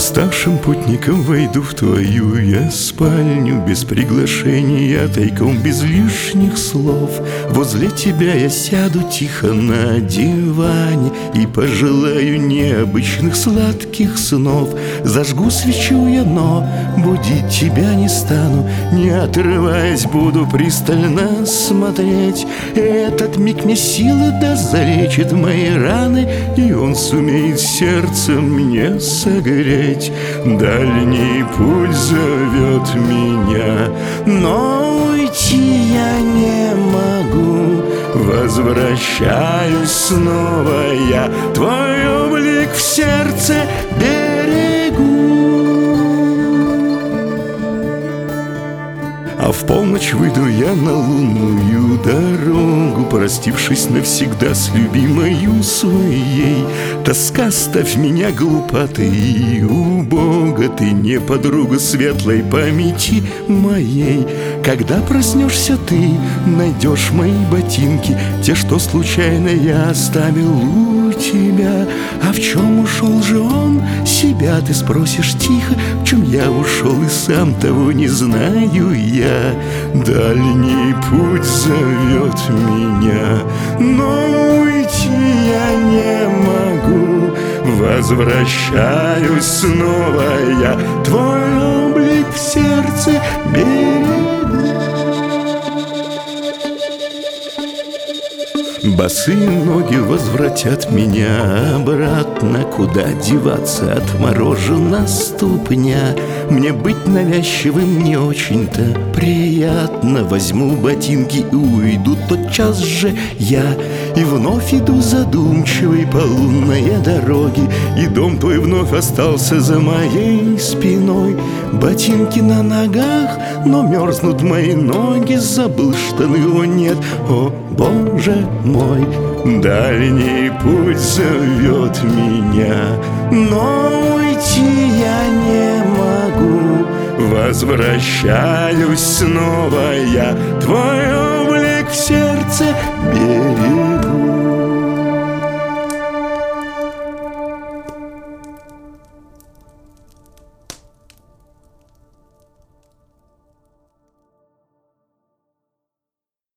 Уставшим путником войду в твою я спальню, без приглашения, тайком, без лишних слов. Возле тебя я сяду тихо на диване и пожелаю необычных сладких снов. Зажгу свечу я, но будить тебя не стану, не отрываясь буду пристально смотреть. Этот миг мне силы даст, залечит мои раны, и он сумеет сердцем мне согреть. Дальний путь зовет меня, но уйти я не могу. Возвращаюсь снова я, твой облик в сердце берегу. А в полночь выйду я на лунную дорогу, простившись навсегда с любимою своей. Тоска, ставь меня глупатой и убого, ты не подруга светлой памяти моей. Когда проснешься ты, найдешь мои ботинки, те, что случайно я оставил у тебя. А в чем ушел же он? Себя ты спросишь тихо. В чем я ушел и сам того не знаю я. Дальний путь зовет меня, но уйти я не могу. Возвращаюсь снова я, твой облик в сердце берегу. Босые ноги возвратят меня обратно. Куда деваться, отморожена ступня. Мне быть навязчивым не очень-то приятно. Возьму ботинки и уйду тотчас же я. И вновь иду задумчивой по лунной дороге, и дом твой вновь остался за моей спиной. Ботинки на ногах, но мерзнут мои ноги. Забыл штаны, о нет, о Боже мой. Дальний путь зовет меня, но уйти я не могу. Возвращаюсь снова я, твой облик в сердце берегу.